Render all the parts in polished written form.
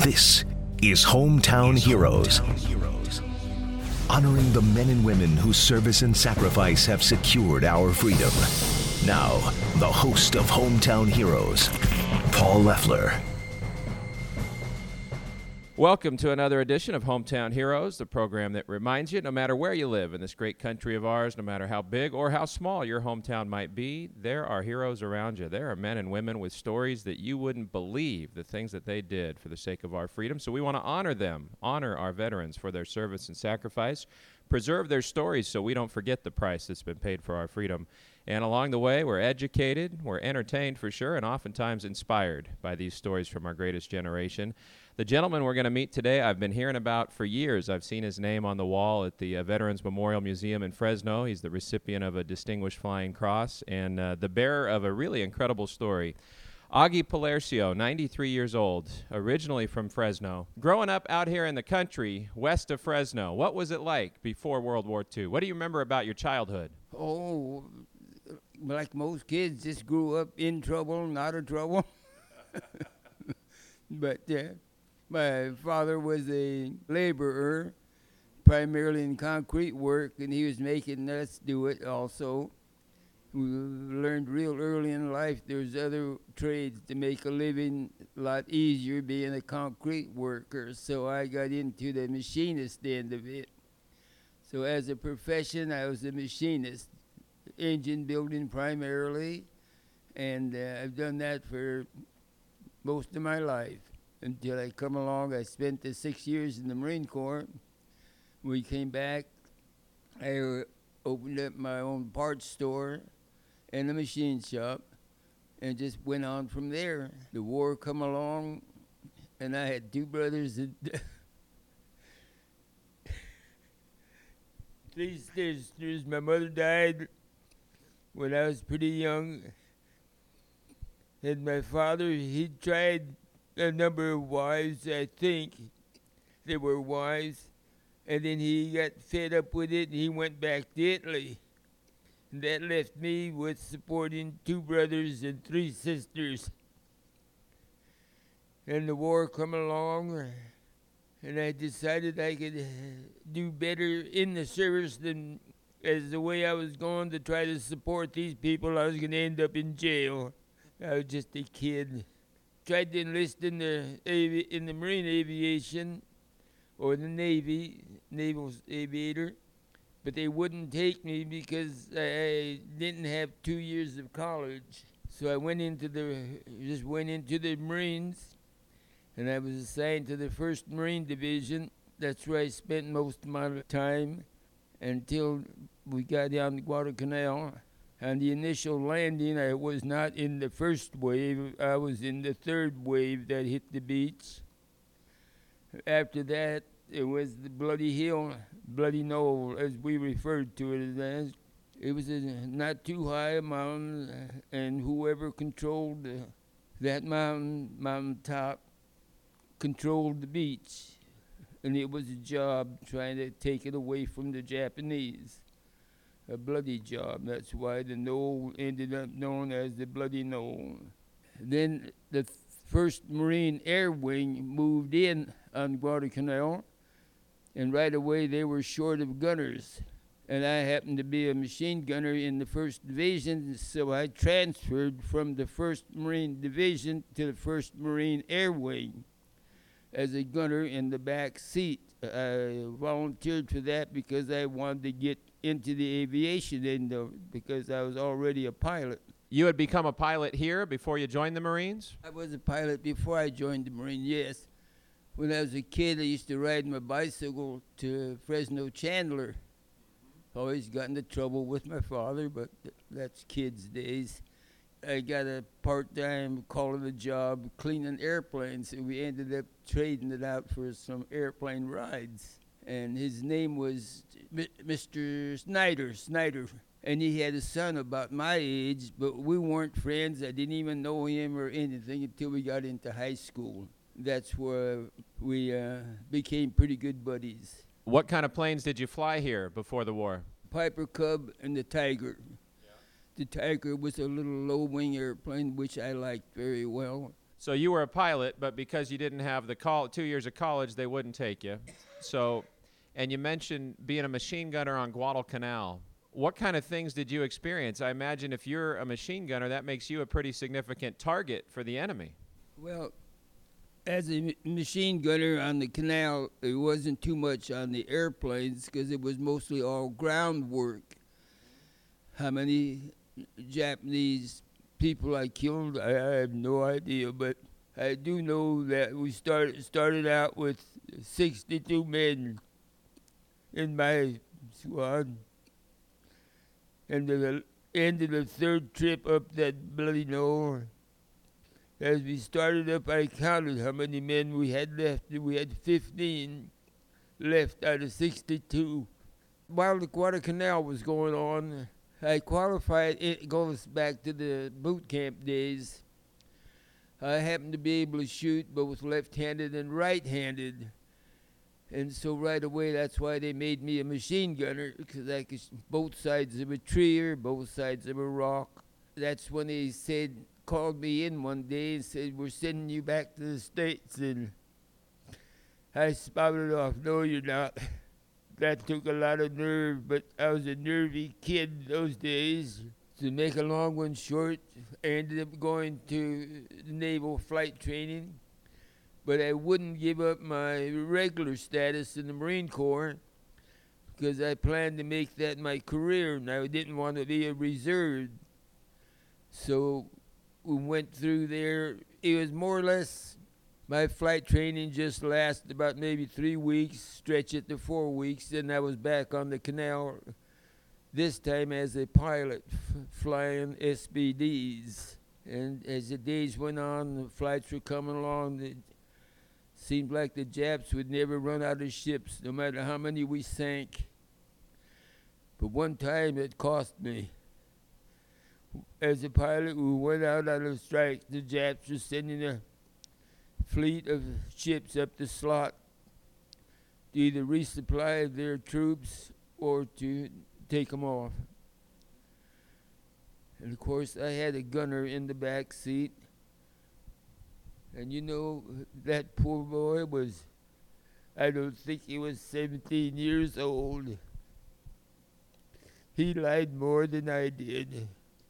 This is Hometown Heroes. Honoring the men and women whose service and sacrifice have secured our freedom. Now, the host of Hometown Heroes, Paul Leffler. Welcome to another edition of Hometown Heroes, the program that reminds you no matter where you live in this great country of ours, no matter how big or how small your hometown might be, there are heroes around you. There are men and women with stories that you wouldn't believe, the things that they did for the sake of our freedom. So we want to honor them, honor our veterans for their service and sacrifice, preserve their stories so we don't forget the price that's been paid for our freedom. And along the way, we're educated, we're entertained for sure, and oftentimes inspired by these stories from our greatest generation. The gentleman we're going to meet today, I've been hearing about for years. I've seen his name on the wall at the Veterans Memorial Museum in Fresno. He's the recipient of a Distinguished Flying Cross and the bearer of a really incredible story. Augie Palercio, 93 years old, originally from Fresno. Growing up out here in the country, west of Fresno, what was it like before World War II? What do you remember about your childhood? Oh, like most kids, just grew up in trouble, not of trouble. But my father was a laborer, primarily in concrete work, and he was making us do it also. We learned real early in life there's other trades to make a living a lot easier being a concrete worker, so I got into the machinist end of it. So as a profession, I was a machinist, engine building primarily, and I've done that for most of my life. Until I come along, I spent the 6 years in the Marine Corps. We came back, I opened up my own parts store and a machine shop, and just went on from there. The war come along, and I had two brothers and three sisters. My mother died when I was pretty young, and my father, he tried a number of wives. I think they were wives, and then he got fed up with it and he went back to Italy. And that left me with supporting two brothers and three sisters. And the war come along, and I decided I could do better in the service than as the way I was going to try to support these people. I was going to end up in jail. I was just a kid. Tried to enlist in the Marine Aviation or the Navy, naval aviator, but they wouldn't take me because I didn't have 2 years of college. So I went into the Marines, and I was assigned to the 1st Marine Division. That's where I spent most of my time until we got down to Guadalcanal. On the initial landing, I was not in the first wave. I was in the third wave that hit the beach. After that, it was the Bloody Hill, Bloody Knoll, as we referred to it as. It was a not too high a mountain, and whoever controlled that mountain top, controlled the beach. And it was a job trying to take it away from the Japanese. A bloody job. That's why the knoll ended up known as the Bloody Knoll. Then the 1st Marine Air Wing moved in on Guadalcanal, and right away they were short of gunners. And I happened to be a machine gunner in the 1st Division, so I transferred from the 1st Marine Division to the 1st Marine Air Wing as a gunner in the back seat. I volunteered for that because I wanted to get into the aviation end of it, because I was already a pilot. You had become a pilot here before you joined the Marines? I was a pilot before I joined the Marines, yes. When I was a kid, I used to ride my bicycle to Fresno Chandler. Always got into trouble with my father, but that's kids' days. I got a part-time calling a job cleaning airplanes, and we ended up trading it out for some airplane rides. And his name was Mr. Snyder. And he had a son about my age, but we weren't friends. I didn't even know him or anything until we got into high school. That's where we became pretty good buddies. What kind of planes did you fly here before the war? Piper Cub and the Tiger. The Tiger was a little low-wing airplane, which I liked very well. So you were a pilot, but because you didn't have the 2 years of college, they wouldn't take you. So, and you mentioned being a machine gunner on Guadalcanal. What kind of things did you experience? I imagine if you're a machine gunner, that makes you a pretty significant target for the enemy. Well, as a machine gunner on the canal, it wasn't too much on the airplanes because it was mostly all ground work. How many Japanese people I killed, I have no idea, but I do know that we started out with 62 men in my squad. And the end of the third trip up that bloody knoll, as we started up, I counted how many men we had left. We had 15 left out of 62. While the Guadalcanal was going on, I qualified. It goes back to the boot camp days. I happened to be able to shoot both left-handed and right-handed. And so right away, that's why they made me a machine gunner, because I could both sides of a tree or both sides of a rock. That's when they called me in one day and said, "We're sending you back to the States." And I spouted off, "No, you're not." That took a lot of nerve, but I was a nervy kid those days. To make a long one short, I ended up going to naval flight training. But I wouldn't give up my regular status in the Marine Corps because I planned to make that my career, and I didn't want to be a reserve. So we went through there. It was more or less, my flight training just lasted about maybe 3 weeks, stretch it to 4 weeks, then I was back on the canal, this time as a pilot, flying SBDs. And as the days went on, the flights were coming along, it seemed like the Japs would never run out of ships, no matter how many we sank. But one time it cost me. As a pilot, we went out on a strike. The Japs were sending a fleet of ships up the slot to either resupply their troops or to take them off. And of course, I had a gunner in the back seat. And you know, that poor boy was, I don't think he was 17 years old. He lied more than I did.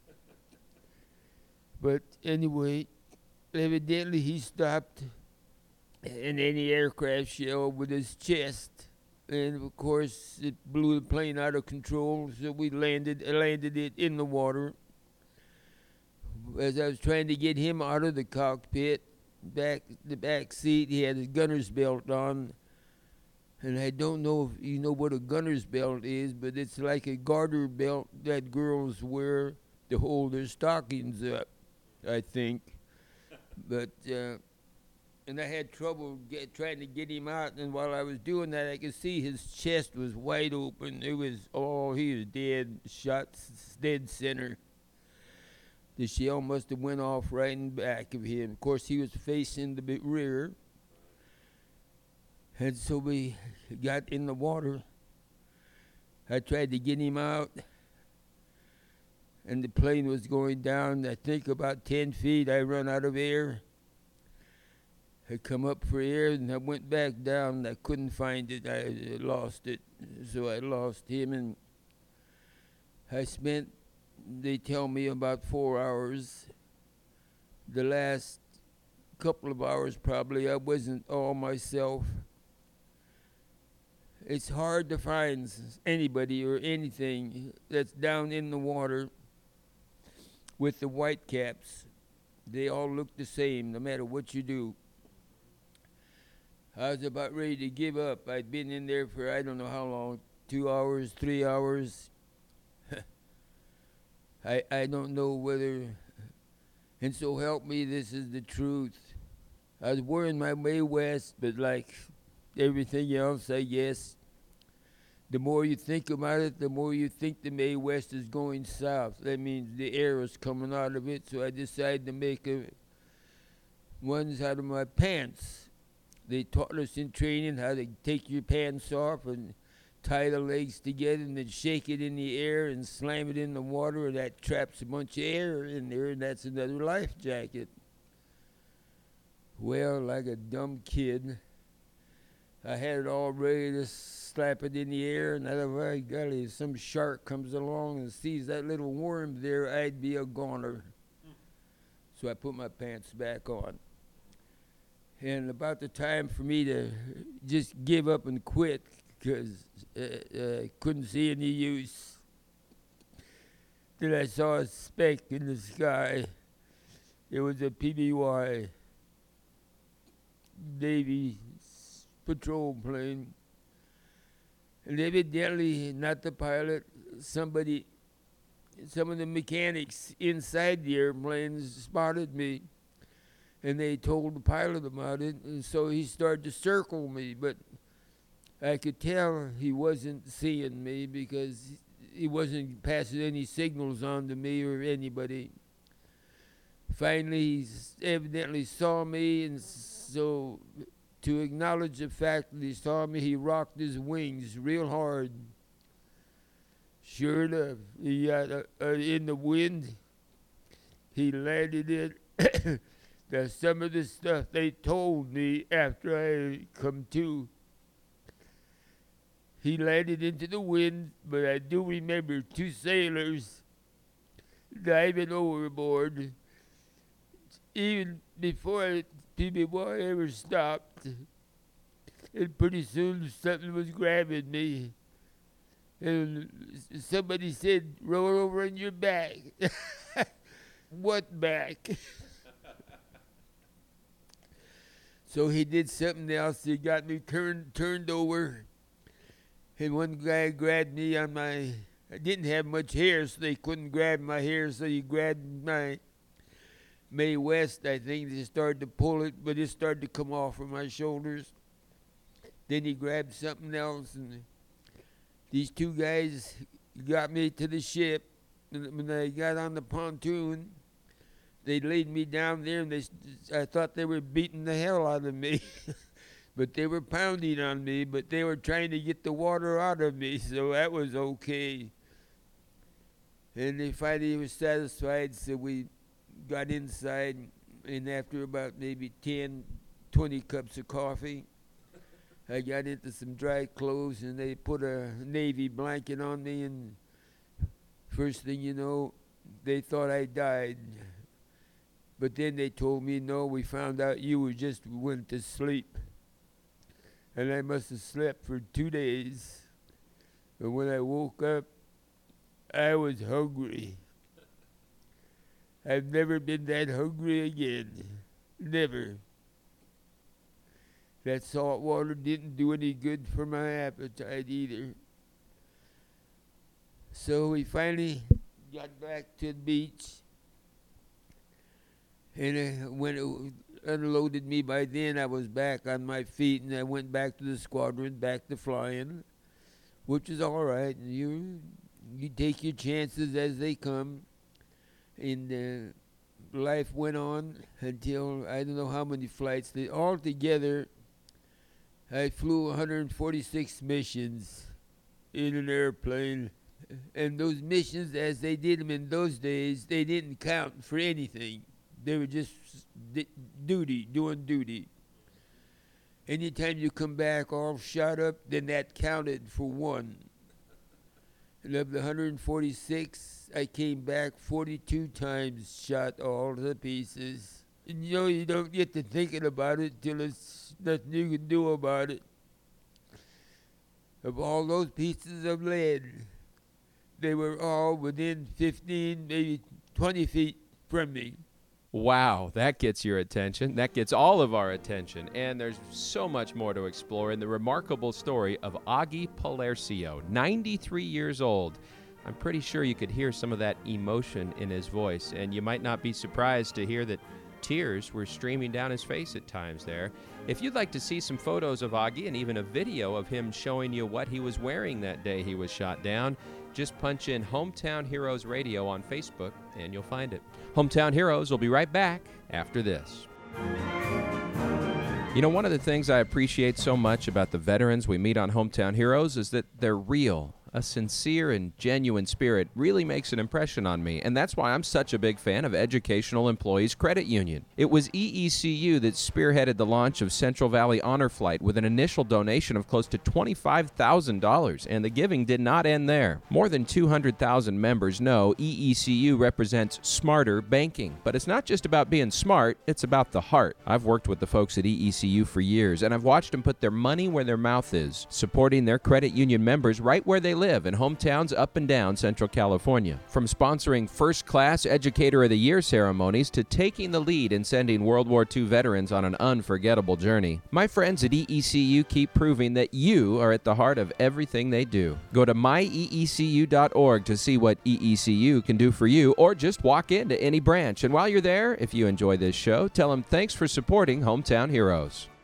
But anyway, evidently he stopped an anti-aircraft shell with his chest. And of course, it blew the plane out of control, so we landed it in the water. As I was trying to get him out of the cockpit, the back seat, he had his gunner's belt on. And I don't know if you know what a gunner's belt is, but it's like a garter belt that girls wear to hold their stockings up, I think. But, and I had trouble trying to get him out, and while I was doing that, I could see his chest was wide open. He was dead, shot dead center. The shell must have went off right in back of him. Of course, he was facing the rear. And so we got in the water. I tried to get him out. And the plane was going down, I think about 10 feet. I run out of air. I come up for air, and I went back down. I couldn't find it. I lost it. So I lost him, and I spent, they tell me, about 4 hours. The last couple of hours probably, I wasn't all myself. It's hard to find anybody or anything that's down in the water with the white caps. They all look the same no matter what you do. I was about ready to give up. I'd been in there for I don't know how long, 2 hours, 3 hours. I don't know whether, and so help me, this is the truth. I was wearing my Mae West, but like everything else, I guess, the more you think about it, the more you think the Mae West is going south. That means the air is coming out of it, so I decided to make ones out of my pants. They taught us in training how to take your pants off and tie the legs together and then shake it in the air and slam it in the water, and that traps a bunch of air in there, and that's another life jacket. Well, like a dumb kid, I had it all ready to slap it in the air, and otherwise, golly, if some shark comes along and sees that little worm there, I'd be a goner. So I put my pants back on. And about the time for me to just give up and quit, because I couldn't see any use, then I saw a speck in the sky. It was a PBY Navy patrol plane. And evidently, not the pilot, some of the mechanics inside the airplane spotted me, and they told the pilot about it, and so he started to circle me, but I could tell he wasn't seeing me because he wasn't passing any signals on to me or anybody. Finally, he evidently saw me, and so to acknowledge the fact that he saw me, he rocked his wings real hard. Sure enough, he got in the wind. He landed it. That's some of the stuff they told me after I come to. He landed into the wind, but I do remember 2 sailors diving overboard. Even before PBY ever stopped, and pretty soon something was grabbing me. And somebody said, roll over on your back. What back? So he did something else. He got me turned over. And one guy grabbed me on I didn't have much hair, so they couldn't grab my hair, so he grabbed my Mae West, I think. They started to pull it, but it started to come off from my shoulders. Then he grabbed something else, and these 2 guys got me to the ship. And when I got on the pontoon, they laid me down there, and I thought they were beating the hell out of me. But they were pounding on me, but they were trying to get the water out of me, so that was okay. And they finally were satisfied, so we got inside, and after about maybe 10, 20 cups of coffee, I got into some dry clothes, and they put a Navy blanket on me, and first thing you know, they thought I died. But then they told me, no, we found out you just went to sleep. And I must have slept for 2 days. And when I woke up, I was hungry. I've never been that hungry again. Never. That salt water didn't do any good for my appetite either. So we finally got back to the beach. And when it unloaded me, by then I was back on my feet, and I went back to the squadron, back to flying, which is all right. You take your chances as they come. And life went on until I don't know how many flights. Altogether, I flew 146 missions in an airplane. And those missions, as they did them in those days, they didn't count for anything. They were just doing duty. Anytime you come back all shot up, then that counted for 1. And of the 146, I came back 42 times shot all to pieces. And you don't get to thinking about it till it's nothing you can do about it. Of all those pieces of lead, they were all within 15, maybe 20 feet from me. Wow, that gets your attention. That gets all of our attention. And there's so much more to explore in the remarkable story of Augie Palercio, 93 years old. I'm pretty sure you could hear some of that emotion in his voice, and you might not be surprised to hear that tears were streaming down his face at times there. If you'd like to see some photos of Augie and even a video of him showing you what he was wearing that day he was shot down, just punch in Hometown Heroes Radio on Facebook and you'll find it. Hometown Heroes will be right back after this. You know, one of the things I appreciate so much about the veterans we meet on Hometown Heroes is that they're real A sincere and genuine spirit really makes an impression on me, and that's why I'm such a big fan of Educational Employees Credit Union. It was EECU that spearheaded the launch of Central Valley Honor Flight with an initial donation of close to $25,000, and the giving did not end there. More than 200,000 members know EECU represents smarter banking, but it's not just about being smart, it's about the heart. I've worked with the folks at EECU for years, and I've watched them put their money where their mouth is, supporting their credit union members right where they live in hometowns up and down Central California. From sponsoring first-class Educator of the Year ceremonies to taking the lead in sending World War II veterans on an unforgettable journey, my friends at EECU keep proving that you are at the heart of everything they do. Go to myeecu.org to see what EECU can do for you, or just walk into any branch. And while you're there, if you enjoy this show, tell them thanks for supporting Hometown Heroes.